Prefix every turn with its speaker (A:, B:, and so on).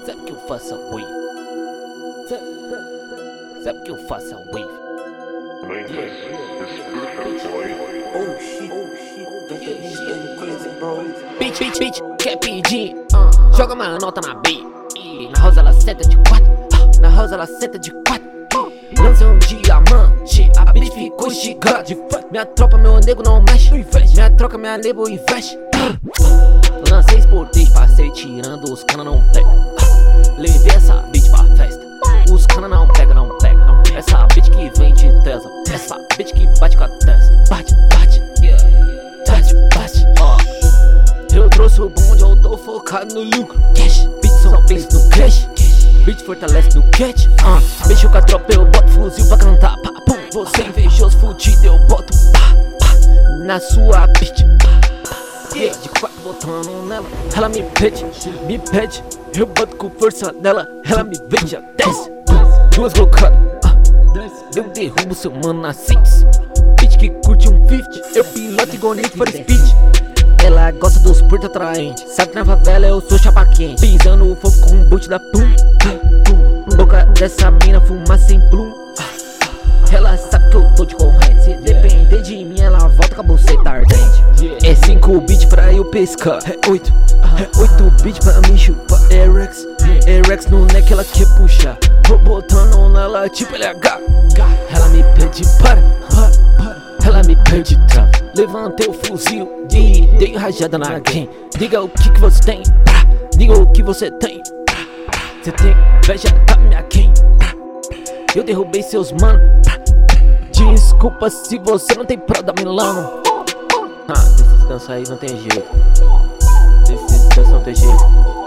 A: Sabe que eu faço a wave? Sabe que eu faço a wave?
B: Oh shit, don't get me getting crazy, bro.
A: Bitch, quer pedir? Joga uma nota na B. Na house ela senta de 4. Na house ela senta de 4. Lança um diamante, a bitch ficou gigante. Minha tropa, meu nego não mexe. Minha troca, minha nego investe. Lancei esportei, passei tirando, os cana não pega. Levei essa bitch pra festa. Os cana não pega, não pega. Essa bitch que vem de Tesla. Essa bitch que bate com a testa. Bate, yeah. Bate, Eu trouxe o bonde, eu tô focado no lucro. Cash, bitch só pensa no cash. Bitch fortalece no catch. Mexeu com a tropa, eu boto fuzil pra cantar. Pá, pum. Você invejoso, fudido, eu boto pá, na sua bitch. De 4 botando nela, ela me pede, eu boto com força nela, ela me beija, desce. 2 blocadas, eu derrubo seu mano na 6. Bitch que curte um 50, eu piloto igual Need for Speed. Ela gosta dos portos atraentes, sabe que na favela eu sou chapa quente. Pisando o fogo com um boot da pum. Boca dessa mina fuma sem plum. Ela sabe que eu tô de corrente. Se depender de mim, ela volta com a buceta ardente. É 5 bits pra eu pescar. É 8 bits pra me chupar. Rex no neck ela quer puxar. Tô botando nela tipo LH. Ela me pede para. Ela me pede trava. Levantei o fuzil e dei rajada na game. Diga o que você tem. Diga o que você tem. Você tem inveja da minha game. Eu derrubei seus mano. Desculpa se você não tem pró da Milano. Desses cansos aí não tem jeito. Desses cansos não tem jeito.